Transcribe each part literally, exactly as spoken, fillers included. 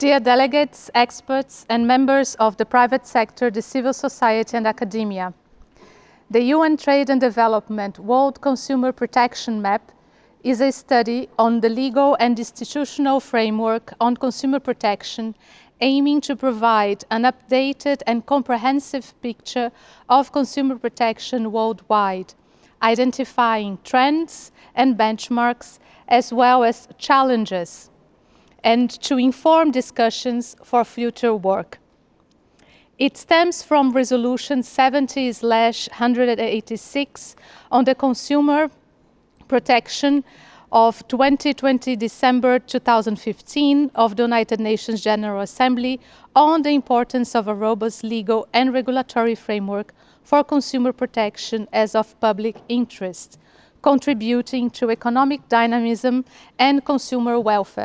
Dear delegates, experts, and members of the private sector, the civil society, and academia, the U N Trade and Development World Consumer Protection Map is a study on the legal and institutional framework on consumer protection, aiming to provide an updated and comprehensive picture of consumer protection worldwide, identifying trends and benchmarks as well as challenges, and to inform discussions for future work. It stems from Resolution seventy slash one hundred eighty-six on the consumer protection of twenty twenty December two thousand fifteen of the United Nations General Assembly on the importance of a robust legal and regulatory framework for consumer protection as of public interest, contributing to economic dynamism and consumer welfare.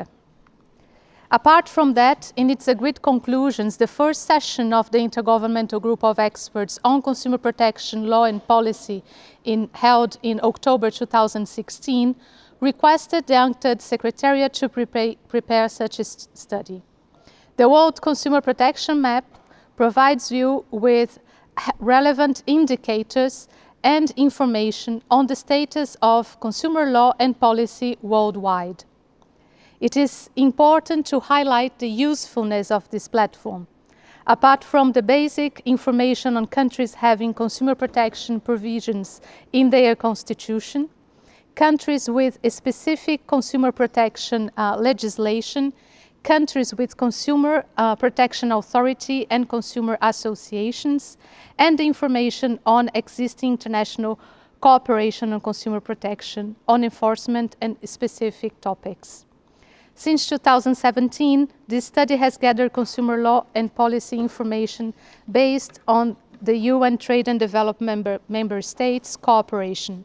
Apart from that, in its agreed conclusions, the first session of the Intergovernmental Group of Experts on Consumer Protection Law and Policy in, held in October two thousand sixteen requested the UNCTAD Secretariat to prepare, prepare such a study. The World Consumer Protection Map provides you with relevant indicators and information on the status of consumer law and policy worldwide. It is important to highlight the usefulness of this platform. Apart from the basic information on countries having consumer protection provisions in their constitution, countries with a specific consumer protection uh, legislation, countries with consumer uh, protection authority and consumer associations, and the information on existing international cooperation on consumer protection, on enforcement and specific topics. Since two thousand seventeen, this study has gathered consumer law and policy information based on the U N Trade and Development member, member states' cooperation.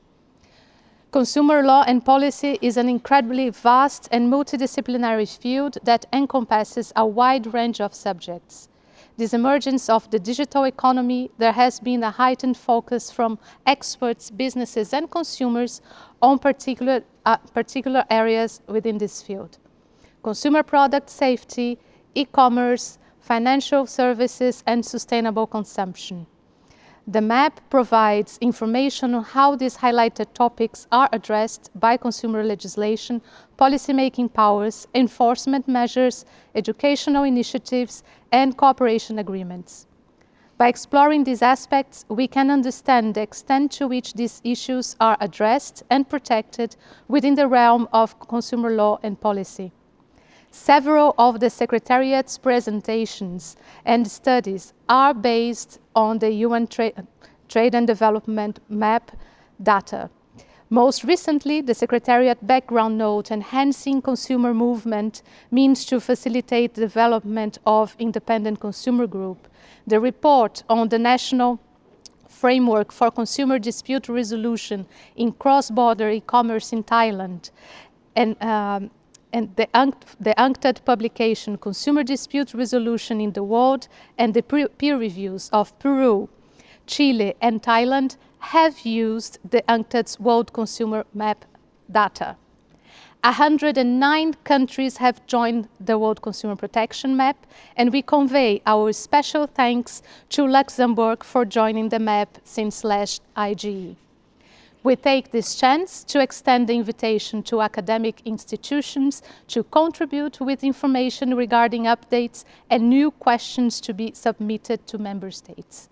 Consumer law and policy is an incredibly vast and multidisciplinary field that encompasses a wide range of subjects. This emergence of the digital economy, there has been a heightened focus from experts, businesses, and consumers on particular, uh, particular areas within this field. Consumer product safety, e-commerce, financial services, and sustainable consumption. The map provides information on how these highlighted topics are addressed by consumer legislation, policymaking powers, enforcement measures, educational initiatives, and cooperation agreements. By exploring these aspects, we can understand the extent to which these issues are addressed and protected within the realm of consumer law and policy. Several of the Secretariat's presentations and studies are based on the U N Tra Trade and Development Map data. Most recently, the Secretariat background note, Enhancing Consumer Movement Means to Facilitate the Development of Independent Consumer Group, the report on the National Framework for Consumer Dispute Resolution in Cross-Border E-Commerce in Thailand, and um, and the, the UNCTAD publication, Consumer Dispute Resolution in the World, and the peer reviews of Peru, Chile, and Thailand have used the UNCTAD's World Consumer Map data. one hundred nine countries have joined the World Consumer Protection Map, and we convey our special thanks to Luxembourg for joining the map since last I G E. We take this chance to extend the invitation to academic institutions to contribute with information regarding updates and new questions to be submitted to member states.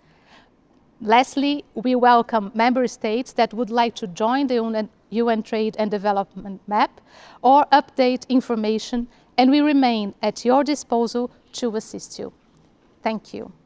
Lastly, we welcome member states that would like to join the U N Trade and Development Map or update information, and we remain at your disposal to assist you. Thank you.